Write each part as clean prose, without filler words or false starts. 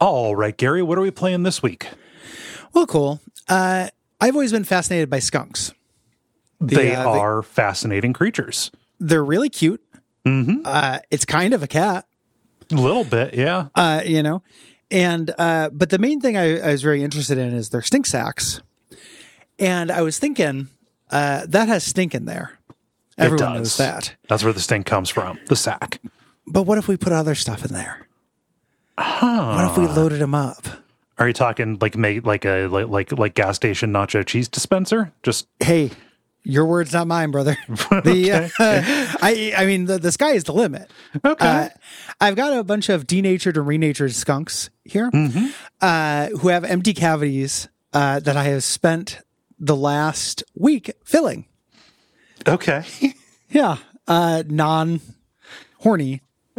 All right, Gary, what are we playing this week? Well, cool. I've always been fascinated by skunks. They are fascinating creatures. They're really cute. Mm-hmm. It's kind of a cat. A little bit, yeah. And but the main thing I was very interested in is their stink sacs. And I was thinking, that has stink in there. Everyone knows that. That's where the stink comes from, the sack. But what if we put other stuff in there? What if we loaded them up? Are you talking like gas station nacho cheese dispenser? Just hey, your words, not mine, brother. Okay. I mean, the sky is the limit. Okay. I've got a bunch of denatured and renatured skunks here, who have empty cavities that I have spent the last week filling. Okay. Yeah, non-horny.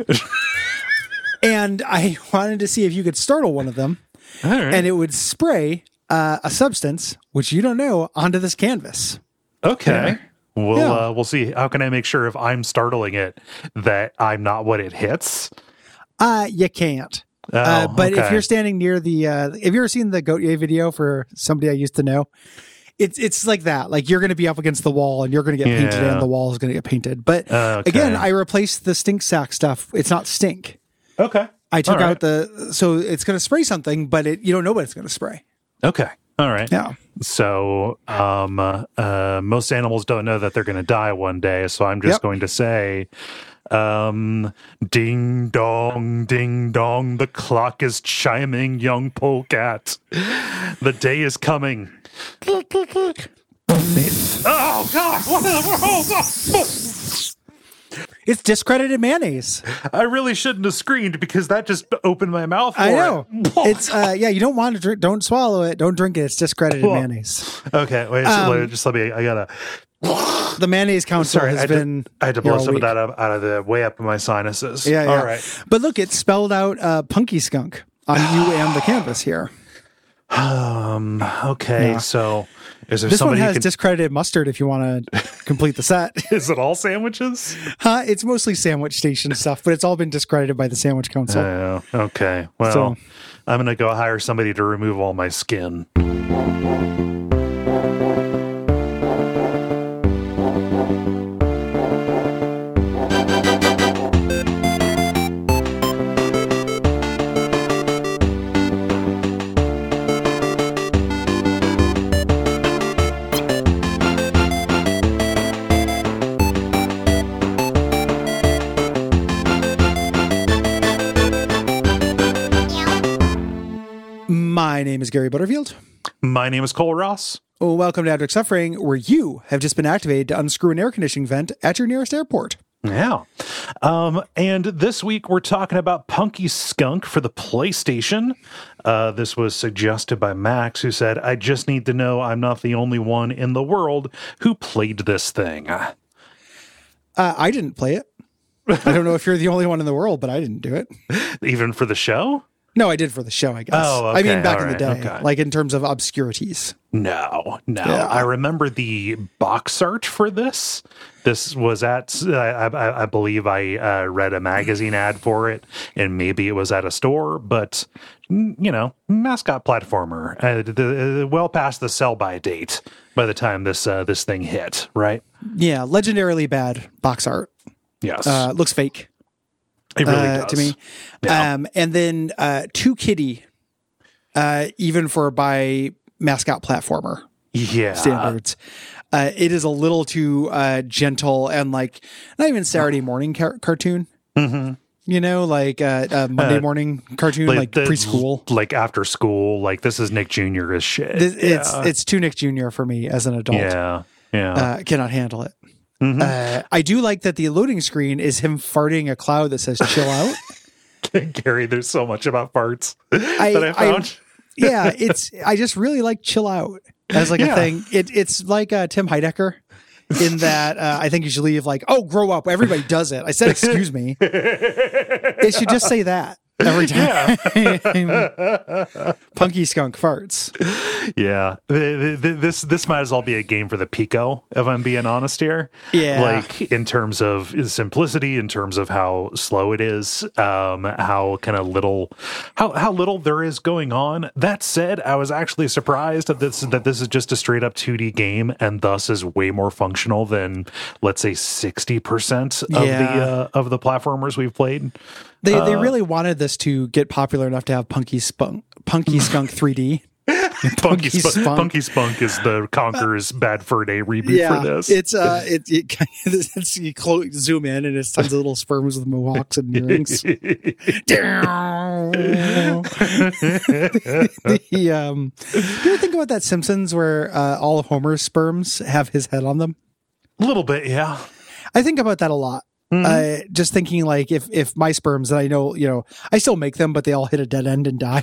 And I wanted to see if you could startle one of them, All right. and it would spray a substance, which you don't know, onto this canvas. Okay. Yeah. We'll see. How can I make sure if I'm startling it that I'm not what it hits? You can't. Oh, But if okay. you're standing near the, have you ever seen the Gautier video for somebody I used to know? It's like that. Like you're going to be up against the wall and you're going to get painted Yeah. and the wall is going to get painted. But Okay. again, I replaced the stink sack stuff. It's not stink. Okay. I took All right. out so it's going to spray something, but you don't know what it's going to spray. Okay. All right. Yeah. So, most animals don't know that they're going to die one day. So I'm just Yep. going to say, ding dong, the clock is chiming, young polecat. The day is coming. Oh God! It's discredited mayonnaise. I really shouldn't have screamed because that just opened my mouth. I know. It. It's you don't want to drink. Don't swallow it. Don't drink it. It's discredited mayonnaise. Okay, wait. Just let me. I gotta. The mayonnaise council Sorry, has been. I had to blow all some of week. that out of the way up in my sinuses. Yeah. All right. But look, it spelled out punky skunk on you and the canvas here. Okay. Yeah. So, is there This one somebody has who can? discredited mustard if you want to complete the set. Is it all sandwiches? It's mostly sandwich station stuff, but it's all been discredited by the Sandwich Council. Oh, okay. Well, So- I'm gonna go hire somebody to remove all my skin. My name is Gary Butterfield. My name is Cole Ross. Welcome to Abject Suffering, where you have just been activated to unscrew an air conditioning vent at your nearest airport. Yeah. And this week we're talking about Punky Skunk for the PlayStation. This was suggested by Max, who said, I just need to know I'm not the only one in the world who played this thing. I didn't play it. I don't know if you're the only one in the world, but I didn't do it. Even for the show? No, I did for the show, I guess. Oh, I mean, okay, back all in the right, day, okay. like in terms of obscurities. No. Yeah. I remember the box art for this. This was at, I believe I read a magazine ad for it, and maybe it was at a store, but, mascot platformer, well past the sell-by date by the time this thing hit, right? Yeah, legendarily bad box art. Yes. Looks fake. It really does. To me. Yeah. And then Too Kitty, even for by mascot platformer Yeah. standards. It is a little too gentle and like not even Saturday morning cartoon. Mm-hmm. Like a Monday morning cartoon, like preschool. Like after school, like this is Nick Jr. as shit. It's too Nick Jr. for me as an adult. Yeah. Cannot handle it. Mm-hmm. I do like that the loading screen is him farting a cloud that says chill out. Gary, there's so much about farts that I found. I just really like chill out as like a thing. It's like Tim Heidecker in that I think you should leave like, oh, grow up. Everybody does it. I said, excuse me. It should just say that every time. Punky skunk farts. Yeah, this might as well be a game for the Pico, if I'm being honest here. Yeah, like in terms of simplicity, in terms of how slow it is, how kind of little, how little there is going on. That said, I was actually surprised that this is just a straight up 2D game, and thus is way more functional than, let's say, 60% of the platformers we've played. They really wanted this to get popular enough to have Punky Skunk 3D. Punky Spunk is the Conker's Bad Fur Day reboot for this. It's you zoom in and it's tons of little sperms with mohawks and earrings. You ever think about that Simpsons where all of Homer's sperms have his head on them? A little bit, yeah. I think about that a lot. Just thinking like if my sperms, and I know, I still make them, but they all hit a dead end and die,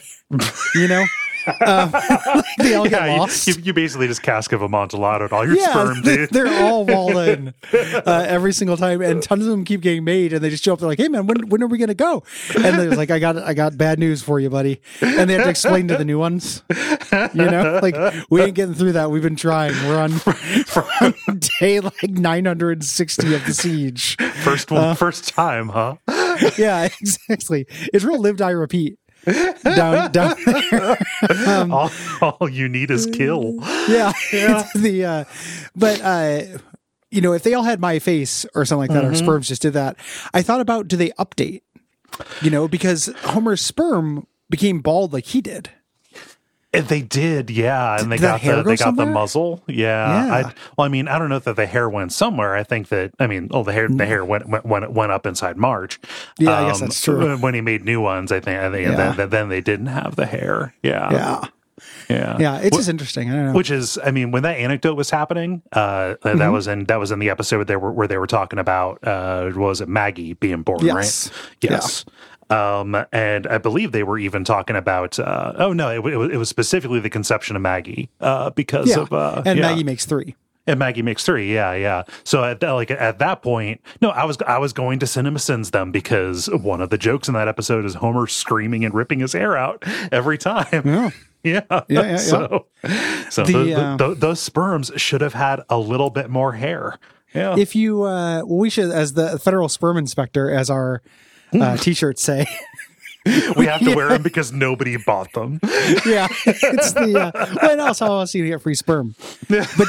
they all get lost. You basically just cask of Amontillado all your sperm, dude. They're all walled in every single time, and tons of them keep getting made, and they just show up. They're like, "Hey, man, when are we gonna go?" And they're like, "I got bad news for you, buddy." And they have to explain to the new ones, like we ain't getting through that. We've been trying. We're on day like 960 of the siege. First time, huh? Yeah, exactly. It's real live, die, repeat. Down there. All you need is kill. Yeah. But if they all had my face or something like that, or sperms just did that, I thought about, do they update? Because Homer's sperm became bald like he did. They did, yeah, and they got the muzzle, yeah. I don't know that the hair went somewhere. I think that the hair went up inside Marge. Yeah, I guess that's true. When he made new ones, I think, and then they didn't have the hair. Yeah. It's just interesting. I don't know. Which is, when that anecdote was happening, that was in the episode where they were talking about what was it, Maggie being born, right? Yes. Yeah. And I believe they were even talking about, it was specifically the conception of Maggie, because of, Maggie makes 3. And Maggie makes 3. Yeah. So at that point, no, I was going to CinemaSins them, because one of the jokes in that episode is Homer screaming and ripping his hair out every time. Yeah. So those sperms should have had a little bit more hair. Yeah. If you, we should, as the federal sperm inspector, as our t-shirts say, we have to wear them because nobody bought them. Yeah, it's what else? How else do you get free sperm? But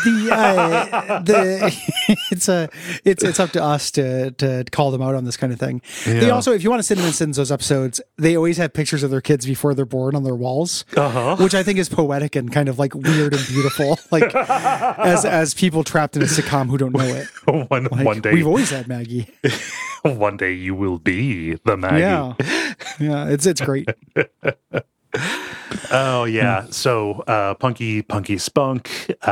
it's up to us to call them out on this kind of thing. Yeah. They also, if you want to send those episodes, they always have pictures of their kids before they're born on their walls, which I think is poetic and kind of like weird and beautiful, like as people trapped in a sitcom who don't know it. One day we've always had Maggie. One day you will be the Maggie. Yeah, it's great. Oh yeah. So Punky Spunk.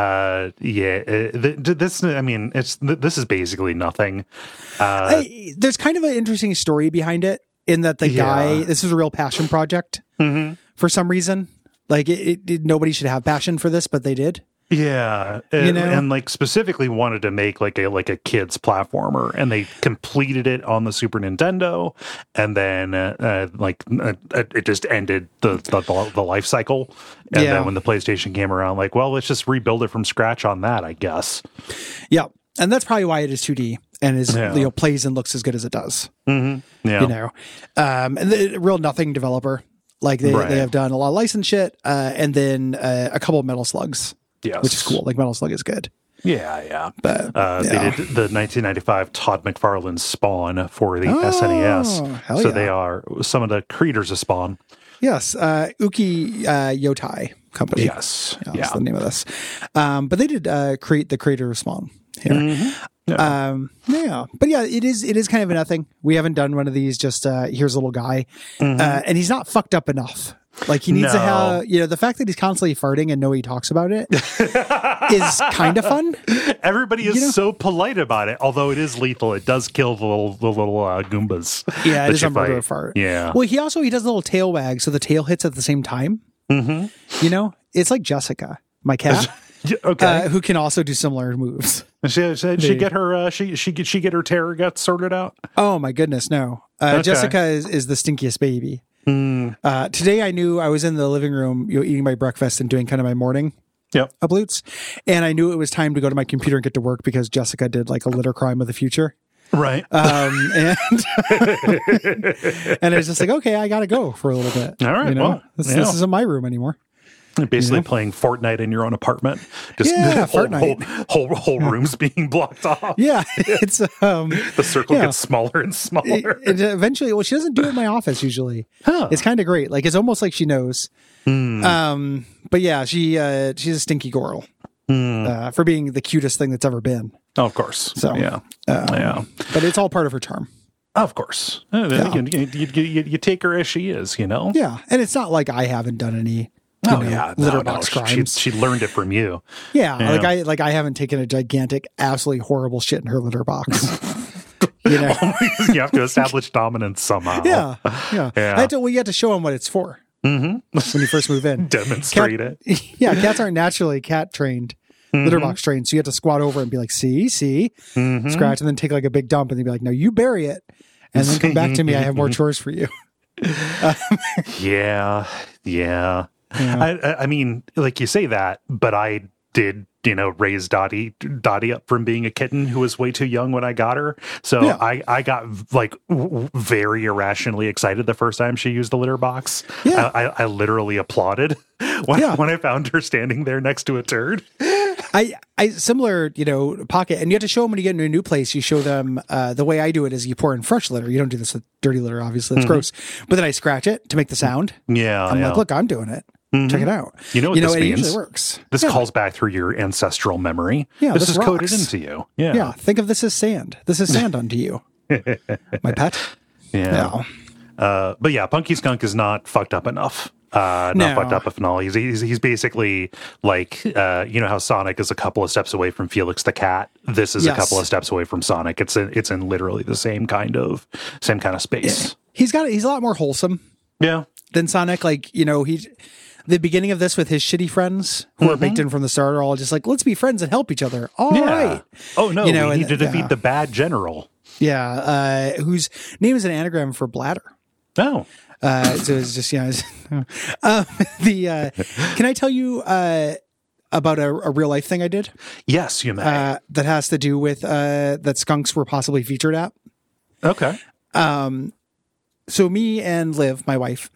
This is basically nothing. There's kind of an interesting story behind it, in that the guy, this is a real passion project for some reason. Like nobody should have passion for this, but they did. Yeah, and like specifically wanted to make like a kids platformer, and they completed it on the Super Nintendo, and then it just ended the life cycle. And then when the PlayStation came around, like, well, let's just rebuild it from scratch on that, I guess. Yeah, and that's probably why it is 2D and is plays and looks as good as it does. Mm-hmm. Yeah, and the real nothing developer, like they have done a lot of license shit, and then a couple of Metal Slugs. Yes. Which is cool. Like Metal Slug is good. Yeah. But they did the 1995 Todd McFarlane Spawn for the SNES. So they are some of the creators of Spawn. Yes. Uki Yotai Company. Yes. That's the name of this. But they did create the creator of Spawn here. Mm-hmm. But it is kind of a nothing. We haven't done one of these, just here's a little guy. And he's not fucked up enough. Like he needs to have, the fact that he's constantly farting and nobody talks about it is kind of fun. Everybody is so polite about it, although it is lethal. It does kill the little Goombas. Yeah, it is a murder fart. Yeah. Well, he does a little tail wag, so the tail hits at the same time. Mm-hmm. It's like Jessica, my cat. Okay. Who can also do similar moves. She get her terror guts sorted out? Oh my goodness, no. Jessica is the stinkiest baby. Today I knew I was in the living room, eating my breakfast and doing kind of my morning uploads. And I knew it was time to go to my computer and get to work because Jessica did like a litter crime of the future. Right. And and I was just like, okay, I got to go for a little bit. All right. You know? Well, this isn't my room anymore. Basically playing Fortnite in your own apartment. Just whole rooms being blocked off. Yeah. It's the circle gets smaller and smaller. Eventually, well, she doesn't do it in my office usually. Huh. It's kind of great. Like, it's almost like she knows. But yeah, she's a stinky girl for being the cutest thing that's ever been. Oh, of course. So but it's all part of her charm. Of course. You take her as she is, you know? Yeah. And it's not like I haven't done any litter box crimes. She learned it from you. Yeah. I haven't taken a gigantic, absolutely horrible shit in her litter box. You know? You have to establish dominance somehow. Yeah. You have to show them what it's for. When you first move in. Demonstrate it. Yeah. Cats aren't naturally cat trained. Litter box trained, so you have to squat over and be like, see, scratch, and then take like a big dump, and then be like, no, you bury it, and then come back to me. I have more chores for you. Yeah. I mean, like you say that, but I did, raise Dottie up from being a kitten who was way too young when I got her. So I got like very irrationally excited the first time she used the litter box. Yeah. I literally applauded when I found her standing there next to a turd. I similar, pocket, and you have to show them when you get into a new place. You show them the way I do it is you pour in fresh litter. You don't do this with dirty litter, obviously. That's gross. But then I scratch it to make the sound. Yeah, I'm like, look, I'm doing it. Check it out. You know what this means? It usually works. This calls back through your ancestral memory. Yeah, this is rocks. coded into you. Yeah. Think of this as sand. This is sand unto you, my pet. Yeah. But yeah, Punky Skunk is not fucked up enough. Not fucked up enough. He's basically like, how Sonic is a couple of steps away from Felix the cat. This is a couple of steps away from Sonic. It's in literally the same kind of space. He's a lot more wholesome. Yeah. Than Sonic. Like, the beginning of this with his shitty friends who are baked in from the start are all just like, let's be friends and help each other. All right. Oh no, we need to defeat the bad general. Yeah. Whose name is an anagram for bladder. Oh. So it's just, can I tell you about a real life thing I did? Yes, you may. That has to do with that skunks were possibly featured at. Okay. So me and Liv, my wife,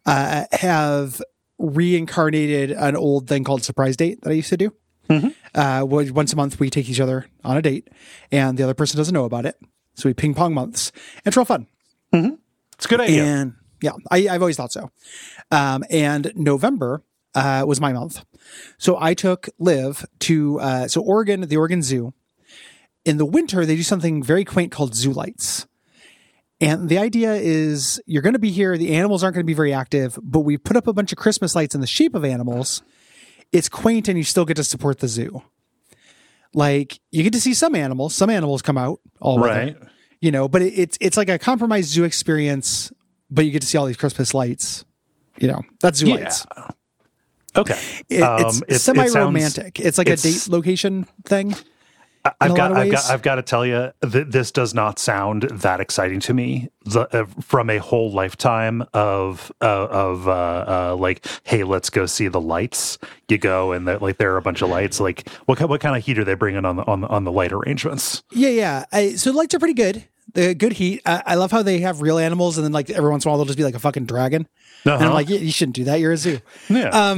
have reincarnated an old thing called surprise date that I used to do. Once a month we take each other on a date and the other person doesn't know about it. So we ping pong months. It's real fun. It's a good idea. And yeah, I've always thought so. And November was my month. So I took Liv to Oregon, the Oregon Zoo. In the winter, they do something very quaint called zoo lights. And the idea is you're going to be here. The animals aren't going to be very active, but we put up a bunch of Christmas lights in the shape of animals. It's quaint and you still get to support the zoo. Like you get to see some animals come out all right. Weather, but it's like a compromised zoo experience, but you get to see all these Christmas lights, that's zoo lights. Okay. It's semi-romantic. It's like a date location thing. I've got to tell you, this does not sound that exciting to me. From a whole lifetime of like, hey, let's go see the lights. You go and there are a bunch of lights. Like, what kind of heat are they bringing on the light arrangements? Yeah. So the lights are pretty good. The good heat. I love how they have real animals, and then like every once in a while they'll just be like a fucking dragon. And I'm like, you shouldn't do that. You're a zoo. Yeah.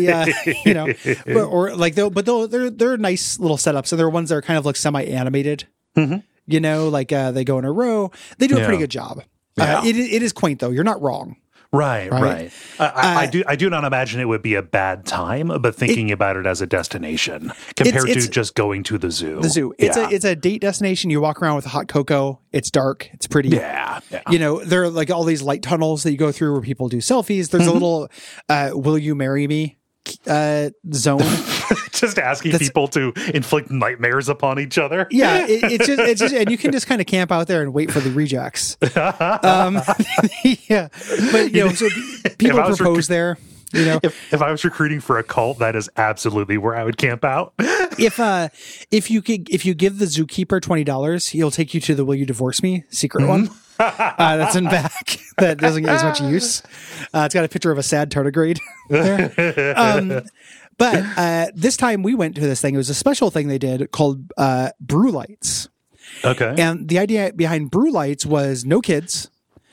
They're nice little setups. So there are ones that are kind of like semi-animated. They go in a row. They do a pretty good job. Yeah. It is quaint though. You're not wrong. Right. I do not imagine it would be a bad time, but thinking about it as a destination compared to just going to the zoo. The zoo. It's a date destination. You walk around with a hot cocoa. It's dark. It's pretty. Yeah. There are like all these light tunnels that you go through where people do selfies. There's a little will you marry me zone. Just asking people to inflict nightmares upon each other. Yeah, it's just, and you can just kind of camp out there and wait for the rejects. Yeah, but so people propose there. You know, if I was recruiting for a cult, that is absolutely where I would camp out. if you give the zookeeper $20, he'll take you to the "Will you divorce me?" secret one. That's in back. That doesn't get as much use. It's got a picture of a sad tardigrade there. But this time we went to this thing. It was a special thing they did called Brew Lights. Okay. And the idea behind Brew Lights was no kids.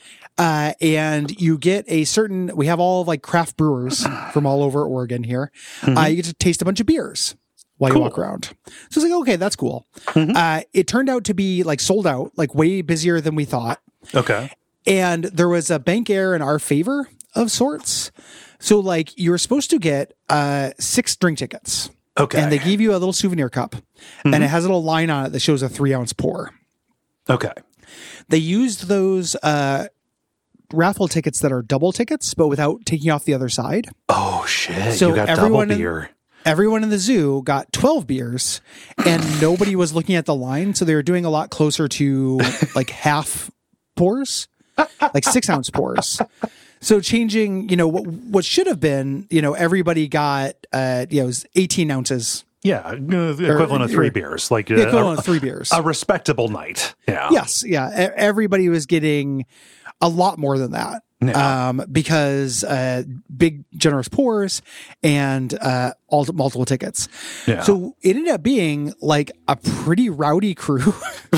And you get we have all like craft brewers from all over Oregon here. You get to taste a bunch of beers while you walk around. So it's like, okay, that's cool. It turned out to be like sold out, like way busier than we thought. Okay. And there was a bank error in our favor of sorts. So like you were supposed to get 6 drink tickets. Okay. And they gave you a little souvenir cup and it has a little line on it that shows a 3-ounce pour. Okay. They used those raffle tickets that are double tickets, but without taking off the other side. Oh shit. So you got double beer. Everyone in the zoo got 12 beers and nobody was looking at the line. So they were doing a lot closer to like half pours, like 6-ounce pours. So changing, what should have been, everybody got, it was 18 ounces. Yeah. The equivalent of 3 beers. Like the equivalent of 3 beers. A respectable night. Yeah. Yes. Yeah. Everybody was getting a lot more than that. Yeah. Because big generous pours and multiple tickets. Yeah. So it ended up being like a pretty rowdy crew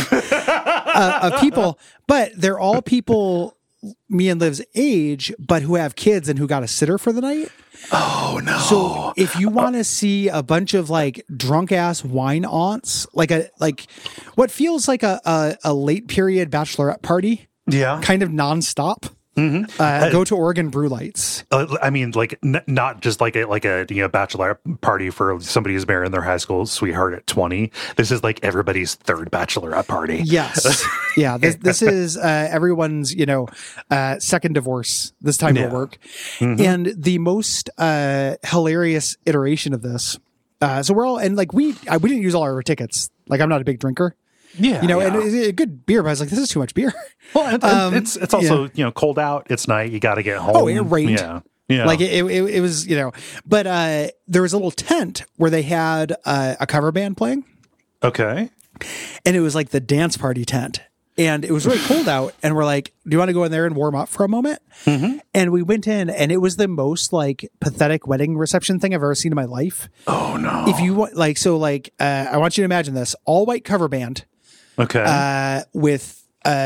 of people, but they're all people me and Liv's age, but who have kids and who got a sitter for the night. Oh no. So if you want to see a bunch of like drunk ass wine aunts, like what feels like a late period bachelorette party. Yeah. Kind of nonstop. Go to Oregon Brew Lights. I mean, like not just like a bachelor party for somebody who's marrying their high school sweetheart at 20. This is like everybody's third bachelorette party. Yes, yeah. This is everyone's second divorce. This time will work. And the most hilarious iteration of this. So we're all and like we didn't use all our tickets. Like I'm not a big drinker. Yeah, and it's a good beer, but I was like, this is too much beer. Well, it's also cold out. It's night. You got to get home. Oh, it rained. Yeah. Like it was but there was a little tent where they had a cover band playing. Okay, and it was like the dance party tent, and it was really cold out. And we're like, do you want to go in there and warm up for a moment? And we went in, and it was the most like pathetic wedding reception thing I've ever seen in my life. Oh no! If you want, I want you to imagine this all white cover band. Okay. With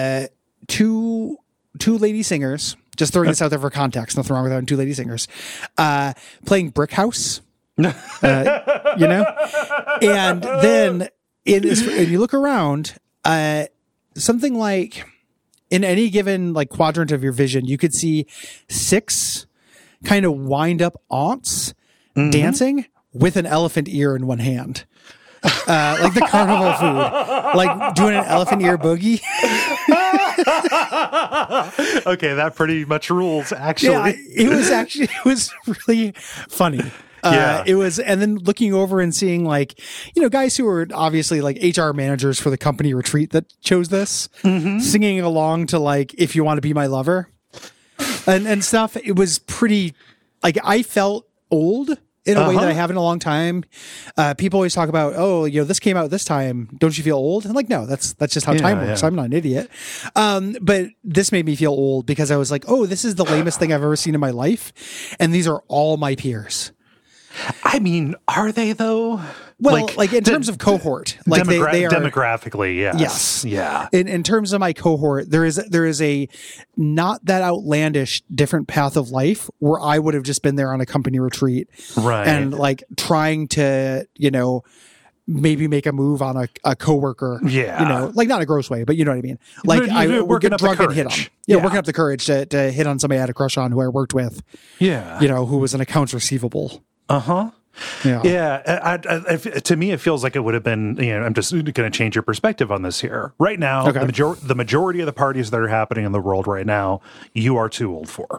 2 lady singers, just throwing this out there for context, nothing wrong with having 2 lady singers, playing Brick House, and then and you look around, something like in any given like quadrant of your vision, you could see 6 kind of wind up aunts dancing with an elephant ear in one hand. Like the carnival food, like doing an elephant ear boogie. Okay, that pretty much rules. Actually, yeah, it was really funny. It was, and then looking over and seeing like guys who were obviously like HR managers for the company retreat that chose this, singing along to like "If You Want to Be My Lover," and stuff. It was pretty. Like I felt old. In a way that I haven't in a long time. People always talk about, this came out this time. Don't you feel old? I'm like, no, that's just how time works. I'm not an idiot. But this made me feel old because I was like, this is the lamest thing I've ever seen in my life. And these are all my peers. I mean, are they though? Well, like in terms of cohort, like they are demographically, yes. Yes. Yeah. In terms of my cohort, there is a not that outlandish different path of life where I would have just been there on a company retreat. Right. And like trying to, maybe make a move on a coworker. Yeah. Like not a gross way, but you know what I mean? Like I would get drunk and hit on. Yeah, working up the courage to hit on somebody I had a crush on who I worked with. Yeah. Who was an accounts receivable. Uh-huh. Yeah. To me, it feels like it would have been, I'm just going to change your perspective on this here. Right now, the majority of the parties that are happening in the world right now, you are too old for.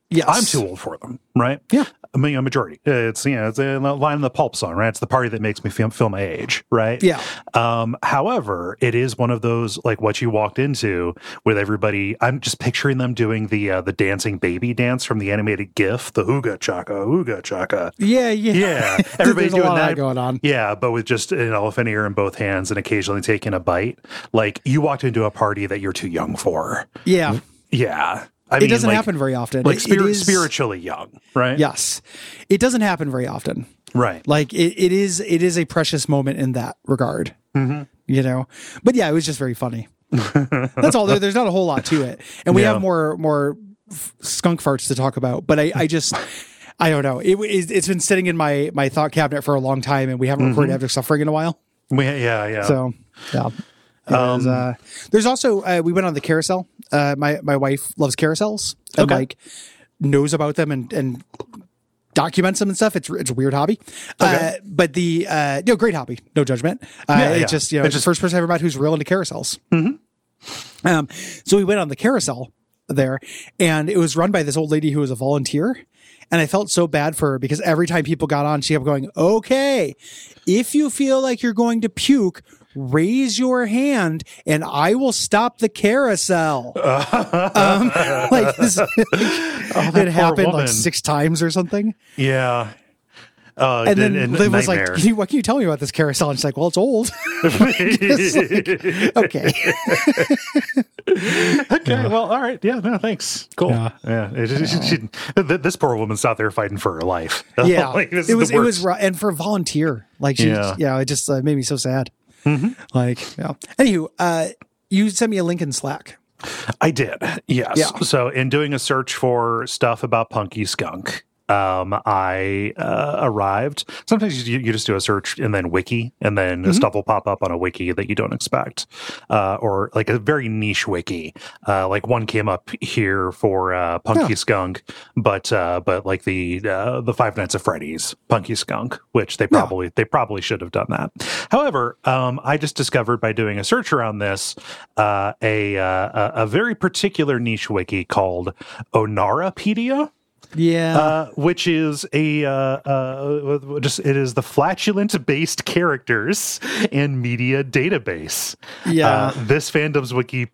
Yes. I'm too old for them, right? Yeah. I mean, a majority. It's it's a line in the Pulp song, right? It's the party that makes me feel my age, right? Yeah. However, it is one of those like what you walked into with everybody. I'm just picturing them doing the dancing baby dance from the animated GIF, the Ooga Chaka, Ooga Chaka. Yeah. Yeah, everybody There's a doing lot of that going on. Yeah, but with just an elephant ear in both hands and occasionally taking a bite. Like you walked into a party that you're too young for. Yeah. Yeah. I It mean, doesn't like, happen very often. like It is- spiritually young, right? Yes. It doesn't happen very often. Right. Like it is a precious moment in that regard, you know. But yeah, it was just very funny. That's all. There's not a whole lot to it, and we Yeah. have more skunk farts to talk about. But I just I don't know. It's been sitting in my thought cabinet for a long time, and we haven't recorded After Suffering in a while. Yeah. So yeah. It was, there's also we went on the carousel. My wife loves carousels and Okay. like knows about them and documents them and stuff. It's a weird hobby. Okay. But the great hobby, no judgment. Yeah. It's just it's the first person I ever met who's real into carousels. So we went on the carousel there, and it was run by this old lady who was a volunteer. And I felt so bad for her because every time people got on, she kept going, "Okay, if you feel like you're going to puke, raise your hand and I will stop the carousel." Like this, it happened woman. like 6 times or something. Yeah. And then Liv was like, nightmare. "What can you tell me about this carousel?" And she's like, "Well, it's old." It's like, okay. Okay, well, all right. Yeah, no, thanks. Cool. Yeah. This poor woman's out there fighting for her life. Yeah. Like, this it is was the worst. and for a volunteer, like she, Yeah. it just made me so sad. Like, yeah. Anywho, you sent me a link in Slack. I did. Yes. Yeah. So in doing a search for stuff about Punky Skunk, I arrived. Sometimes you just do a search and then wiki, and then stuff will pop up on a wiki that you don't expect, or like a very niche wiki. Like one came up here for Punky Skunk, but like the Five Nights at Freddy's Punky Skunk, which they probably should have done that. However, I just discovered by doing a search around this a very particular niche wiki called Onarapedia. Yeah. Which is it is the flatulent based characters and media database. Yeah. This fandom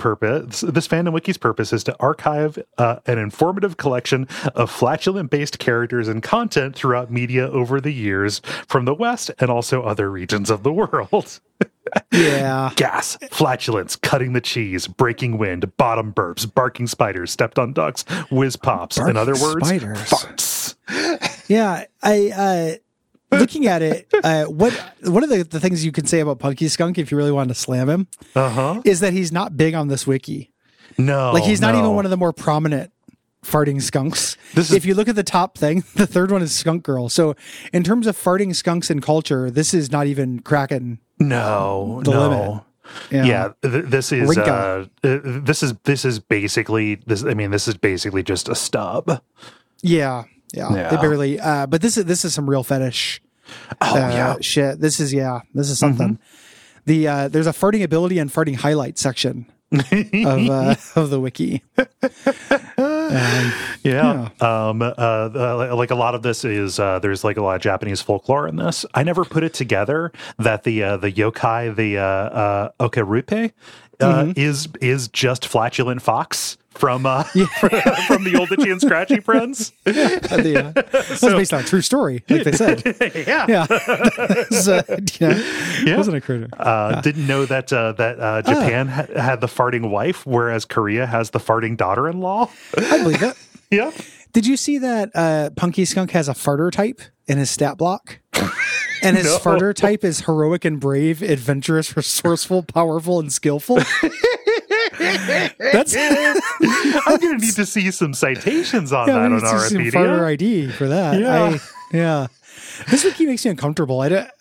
wiki's purpose is to archive an informative collection of flatulent based characters and content throughout media over the years from the West and also other regions of the world. Yeah. Gas, flatulence, cutting the cheese, breaking wind, bottom burps, barking spiders, stepped on ducks, whiz pops. In other words, spiders. farts. Yeah. I looking at it, one of the things you can say about Punky Skunk, if you really wanted to slam him, is that he's not big on this wiki. No, Like he's not even one of the more prominent farting skunks. If you look at the top thing, the third one is Skunk Girl. So in terms of farting skunks in culture, this is not even cracking No. limit. Yeah, this is Rinka. this is basically this. I mean, this is basically just a stub. Yeah. Yeah. They barely. But this is some real fetish. Shit. This is something. There's a farting ability and farting highlight section of the wiki. Like a lot of this is there's like a lot of Japanese folklore in this. I never put it together that the yokai, the okarupe, is just flatulent fox from from the old Itchy and Scratchy Friends. That's based on a true story, like they said. Yeah. Wasn't a critter. Didn't know that Japan had the farting wife, whereas Korea has the farting daughter-in-law. I believe it. Yeah. Did you see that Punky Skunk has a farter type in his stat block? And his farter type is heroic and brave, adventurous, resourceful, powerful, and skillful. That's I'm gonna need to see some citations on that on some Arapedia. farter ID for that. Yeah. This wiki makes me uncomfortable. I don't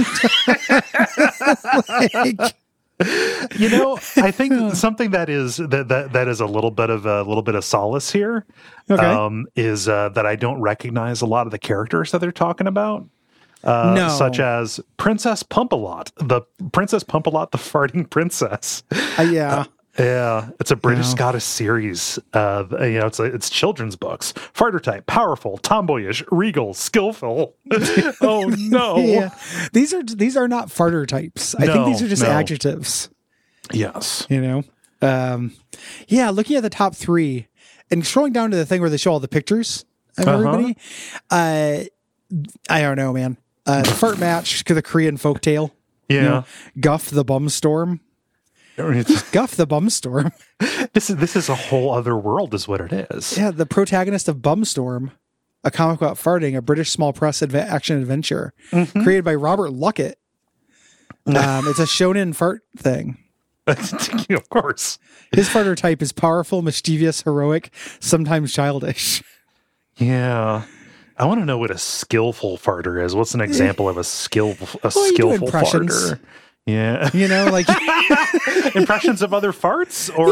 like, I think something that is a little bit of solace here is that I don't recognize a lot of the characters that they're talking about. No. Such as Princess Pumpalot, the farting princess. Yeah. Yeah, it's a British Scottish series. It's children's books. Farter type, powerful, tomboyish, regal, skillful. Oh no! Yeah. These are not farter types. I think these are just adjectives. Yes. Looking at the top 3 and scrolling down to the thing where they show all the pictures of everybody. I don't know, man. The fart match to the Korean folktale. Yeah. Guff the Bum Storm. Guff the Bum Storm. This is a whole other world, is what it is. Yeah, the protagonist of Bum Storm, a comic about farting, a British small press action adventure created by Robert Luckett. It's a shonen fart thing. Of course. His farter type is powerful, mischievous, heroic, sometimes childish. Yeah. I want to know what a skillful farter is. What's an example of a skillful farter? Yeah. Impressions of other farts or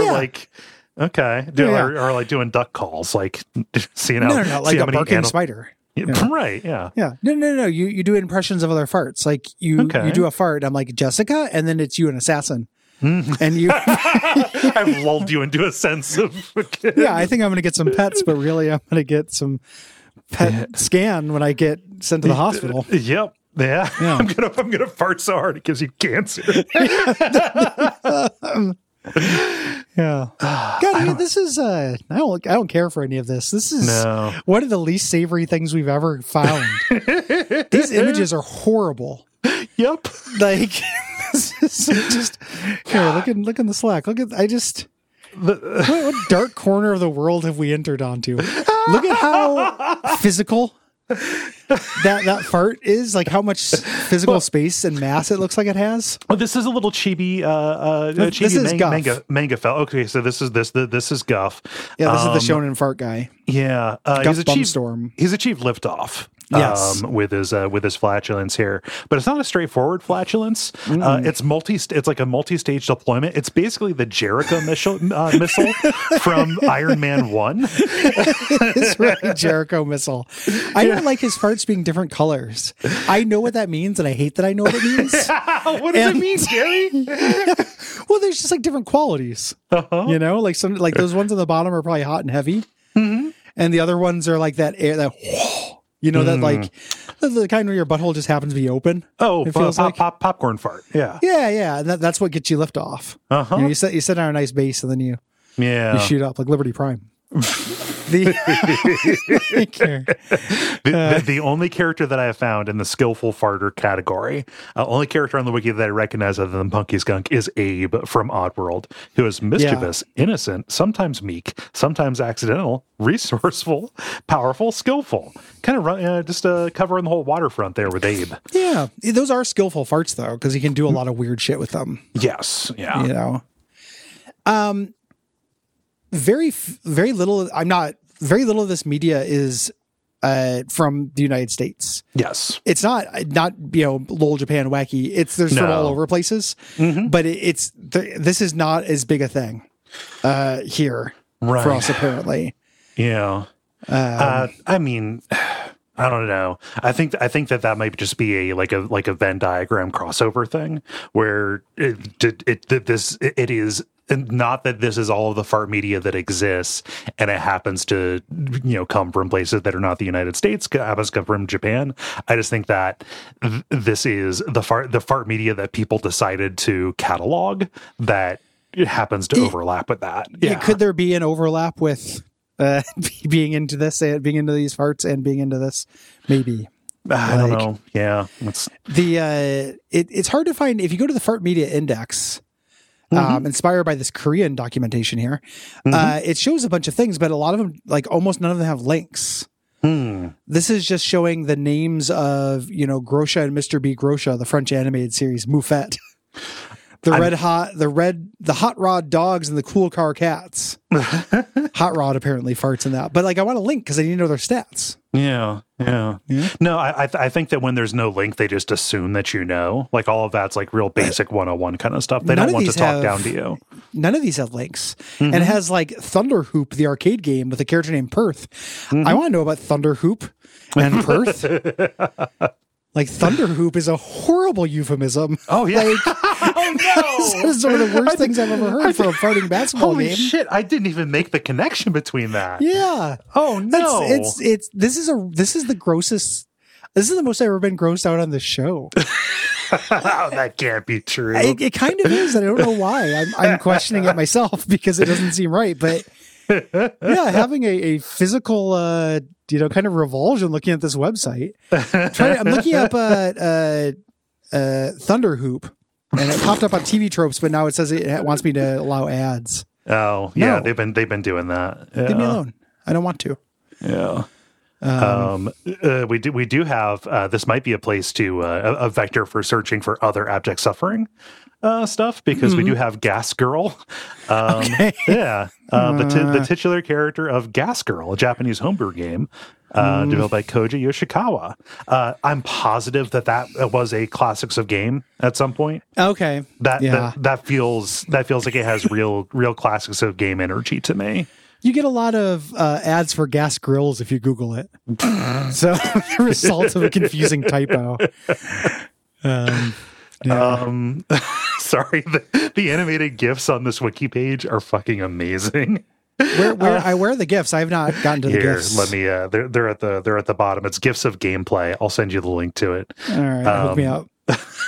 or like doing duck calls, like seeing how like a barking spider. Right. Yeah. Yeah. No. You do impressions of other farts. Like you do a fart. I'm like Jessica, and then it's you, an assassin. And you, I've lulled you into a sense of. I think I'm going to get some pets, but really I'm going to get some pet scan when I get sent to the hospital. Yep. Yeah. I'm gonna fart so hard it gives you cancer. Yeah. God, this is I don't care for any of this. This is one of the least savory things we've ever found. These images are horrible. Yep. Like this is just here, look in the Slack. What dark corner of the world have we entered onto? Look at how physical that fart is, like how much physical space and mass it looks like it has. Oh, this is a little chibi manga fell. Okay, so this is Guff. Yeah, this is the shonen fart guy. Yeah, Guff Bumstorm. He's achieved liftoff. Yes. With his flatulence here, but it's not a straightforward flatulence. It's like a multi-stage deployment. It's basically the Jericho missile from Iron Man 1. It's right, Jericho missile. I don't like his farts being different colors. I know what that means, and I hate that I know what it means. What does it mean, Gary? Well, there's just like different qualities. Like those ones on the bottom are probably hot and heavy, and the other ones are like that air that. That like the kind where your butthole just happens to be open. Oh, it feels like popcorn fart. Yeah. Yeah. And that's what gets you lift off. You sit on a nice base and then you shoot up like Liberty Prime. The only character that I have found in the skillful farter category, only character on the wiki that I recognize other than Punky Skunk is Abe from Oddworld, who is mischievous, innocent, sometimes meek, sometimes accidental, resourceful, powerful, skillful. Kind of just covering the whole waterfront there with Abe. Yeah, those are skillful farts though, because he can do a lot of weird shit with them. Yes, yeah. Very little of this media is from the United States. Yes. It's not LOL Japan wacky. There's from all over places, but this is not as big a thing here for us apparently. Yeah. I mean, I don't know. I think that might just be a Venn diagram crossover thing where it is. And not that this is all of the fart media that exists, and it happens to, come from places that are not the United States, happens to come from Japan. I just think that this is the fart media that people decided to catalog that happens to overlap with that. Yeah. Could there be an overlap with being into this, being into these farts, and being into this? Maybe. I don't know. Yeah, it's hard to find if you go to the Fart Media Index. Inspired by this Korean documentation here. It shows a bunch of things, but a lot of them, like almost none of them have links. This is just showing the names of, Grosha and Mr. B. Grosha, the French animated series, Moufette. The Hot Rod dogs and the Cool Car cats. Hot Rod apparently farts in that. But I want a link because I need to know their stats. Yeah. No, I think that when there's no link, they just assume that like all of that's like real basic 101 kind of stuff. They don't want to talk down to you. None of these have links. And it has like Thunder Hoop, the arcade game with a character named Perth. I want to know about Thunder Hoop and Perth. Like Thunder Hoop is a horrible euphemism. Oh yeah. Oh This is one of the worst things I've ever heard for a farting basketball Holy game. shit! I didn't even make the connection between that. Yeah. Oh no! This is the grossest. This is the most I've ever been grossed out on the show. Oh, that can't be true. It kind of is. I don't know why. I'm questioning it myself because it doesn't seem right. But yeah, having a physical, kind of revulsion looking at this website. I'm looking up Thunder Hoop, and it popped up on TV Tropes, but now it says it wants me to allow ads. Oh yeah, No. they've been doing that. Yeah. Leave me alone. I don't want to. Yeah. We do have this might be a place to a vector for searching for other abject suffering stuff, because we do have Gas Girl. Yeah, the titular character of Gas Girl, a Japanese homebrew game developed by Koji Yoshikawa. I'm positive that was a Classics of Game at some point. Okay, That feels like it has real Classics of Game energy to me. You get a lot of ads for gas grills if you Google it. So the result of a confusing typo. Sorry, the animated GIFs on this wiki page are fucking amazing. Where I wear the GIFs. I have not gotten to the Here, GIFs. let me. They're at the bottom. It's GIFs of gameplay. I'll send you the link to it. All right, hook me up.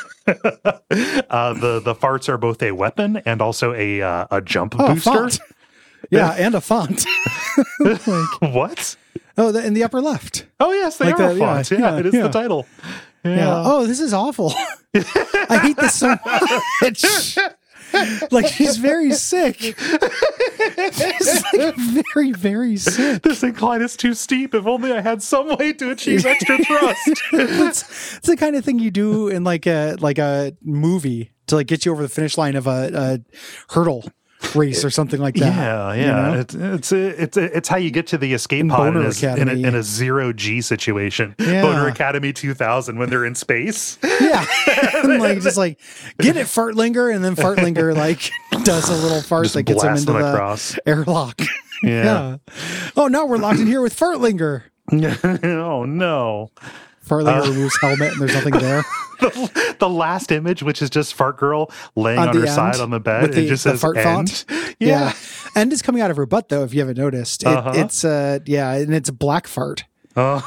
The farts are both a weapon and also a jump booster. Font. Yeah, and a font. What? In the upper left. Oh yes, they are fonts. Yeah, it is the title. Yeah. Oh, this is awful. I hate this so much. Like, she's very sick. She's like very, very sick. This incline is too steep. If only I had some way to achieve extra thrust. It's the kind of thing you do in like a movie to like get you over the finish line of a hurdle race or something like that. Yeah. You know? It's how you get to the escape pod in a 0G situation. Yeah. Boner Academy 2000 when they're in space. Yeah. And like just like get it, Fartlinger, and then Fartlinger like does a little fart Just that gets him blast into them the across. airlock. Yeah. Oh, now we're locked in here with Fartlinger. Oh no. Fartlinger removes helmet and there's nothing there. The last image, which is just Fart Girl laying on her side on the bed, with it just says fart end. font. Yeah. End is coming out of her butt though, if you haven't noticed. It's and it's a black fart. Oh.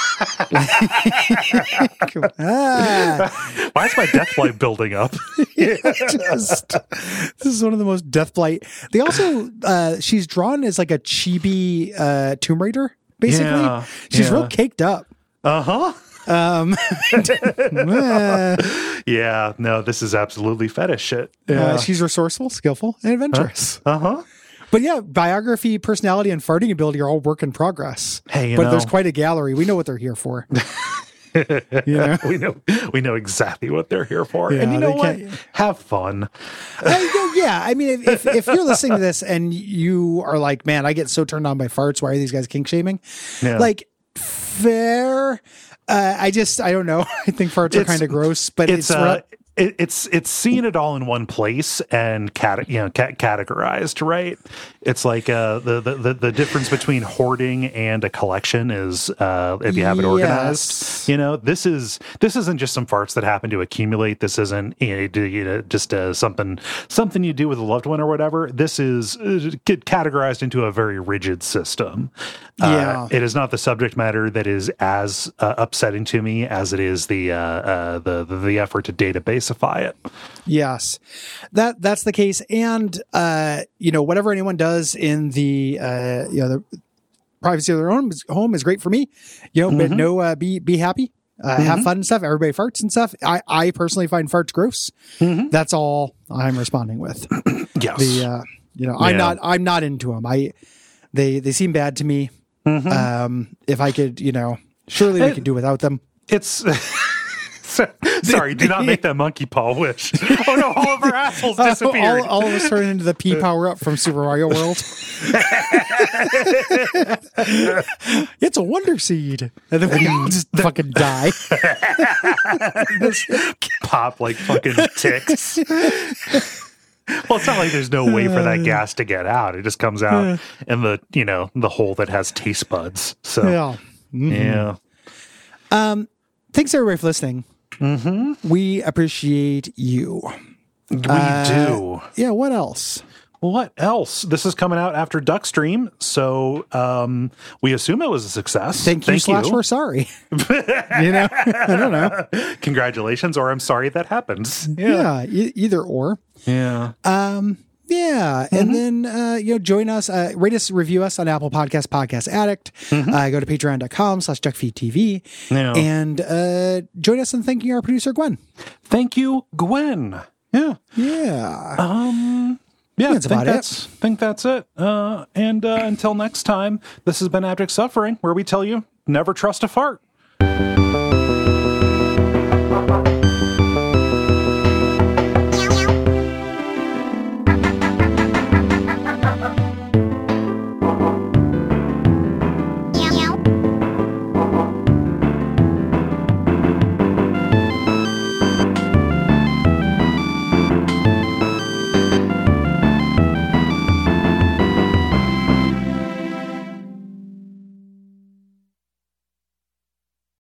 Why is my death blight building up? This is one of the most death blight. They also she's drawn as like a chibi Tomb Raider, basically. Yeah, she's real caked up. Yeah, no, this is absolutely fetish shit. Yeah. She's resourceful, skillful, and adventurous. But yeah, biography, personality, and farting ability are all work in progress. Hey, but there's quite a gallery. We know what they're here for. We know exactly what they're here for. Yeah, and you know what? Have fun. Yeah, I mean, if you're listening to this and you are like, man, I get so turned on by farts. Why are these guys kink shaming? Yeah. Like, fair. I don't know. I think farts are kind of gross, but it's seeing it all in one place and categorized, right? It's like the difference between hoarding and a collection is if you have it organized. You know, this isn't just some farts that happen to accumulate. This isn't just something you do with a loved one or whatever. This is categorized into a very rigid system. It is not the subject matter that is as upsetting to me as it is the effort to database it. Yes, that's the case. And, whatever anyone does in the privacy of their own home is great for me, but no, be happy, have fun and stuff. Everybody farts and stuff. I personally find farts gross. That's all I'm responding with. Yes. I'm not into them. They seem bad to me. If I could, surely we could do without them. It's sorry, do not make that monkey paw wish. Oh no, all of our assholes disappeared. All of us turn into the P power up from Super Mario World. It's a wonder seed. And then we just fucking die. Pop like fucking ticks. Well, it's not like there's no way for that gas to get out. It just comes out in the hole that has taste buds. So yeah. Thanks everybody for listening. We appreciate you. We do. Yeah, what else? What else? This is coming out after Duckstream, so we assume it was a success. Thank you. We're sorry. I don't know. Congratulations, or I'm sorry that happens. Yeah, either or. Yeah. Yeah. And then, join us, rate us, review us on Apple Podcasts, Podcast Addict. Go to patreon.com/duckfeedtv and join us in thanking our producer, Gwen. Thank you, Gwen. Yeah. Yeah. Yeah, that's about it. think that's it. And until next time, this has been Abject Suffering, where we tell you, never trust a fart.